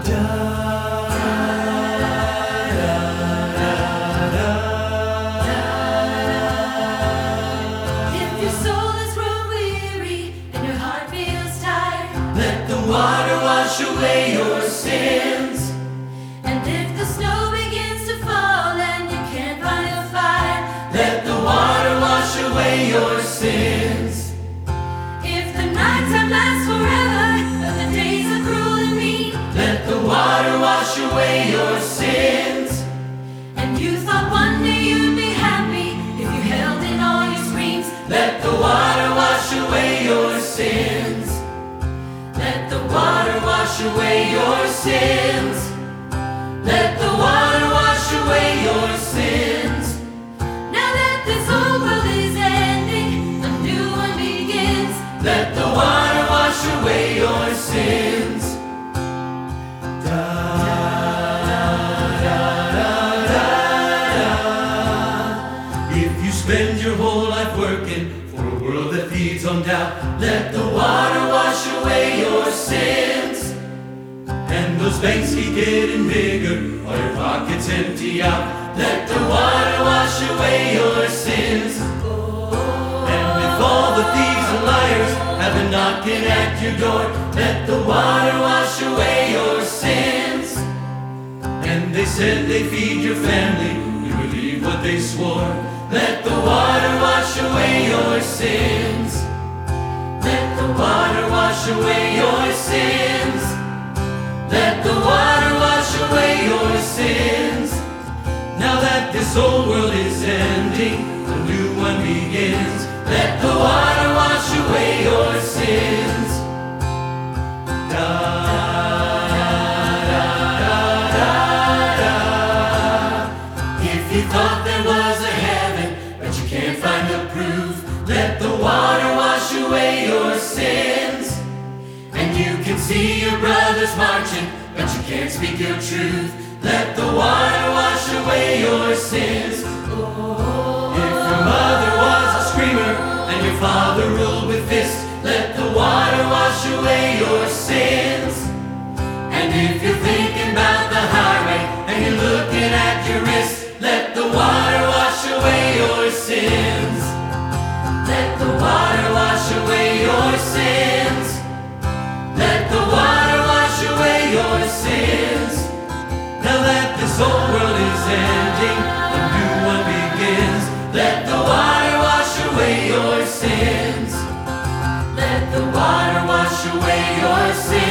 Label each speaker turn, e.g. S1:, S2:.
S1: If your soul is grown weary and your heart feels tired,
S2: let the water wash away your sins.
S1: and if the snow begins to fall and you can't find a fire,
S2: Let the water wash away your sins.
S1: if the nighttime lasts forever but the days are cruel and mean,
S2: Let the water wash away your sins.
S1: and you thought one day you'd be happy if you held in all your screams,
S2: Let the water wash away your sins. Let the water wash away your sins. Let the water wash away your sins.
S1: now that this old world is ending, a new one begins.
S2: Let the water wash away your sins. Da, da, da, da, da. If you spend your whole life working for a world that feeds on doubt, let the water wash away your sins. And those banks keep getting bigger while your pockets empty out. Let the water wash away your sins. And if all the thieves and liars have been knocking at your door, let the water wash away your sins. And they said they feed your family, you believe what they swore. Let the water wash away your sins. Let the water wash away your sins. Let the water wash away your sins. Now that this old world is ending, a new one begins. Let the water wash away your sins. Da, da, da, da, da. If you thought there was a heaven, but you can't find the proof, let the water wash away your sins. And you can see your brothers marching, but you can't speak your truth. Let the water wash away your sins. If your mother was a screamer and your father ruled with fists, let the water wash away your sins. And if you're thinking about the highway and you're looking at your wrist, let the water wash away your sins. Let the water wash away your sins. Let the water wash away your sins. Now that this old world is ending, a new one begins. Let the water wash away your sins. Let the water wash away your sins.